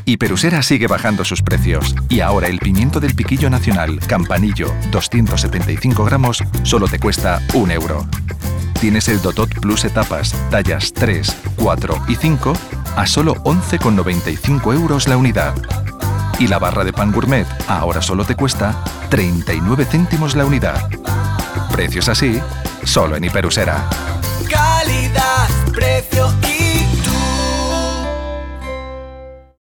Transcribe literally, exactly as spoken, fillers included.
Hiperusera sigue bajando sus precios y ahora el pimiento del piquillo nacional Campanillo doscientos setenta y cinco gramos solo te cuesta un euro. Tienes el Dotot Plus etapas tallas tres, cuatro y cinco a solo once con noventa y cinco euros la unidad. Y la barra de pan gourmet ahora solo te cuesta treinta y nueve céntimos la unidad. Precios así, solo en Hiperusera. Calidad, precio y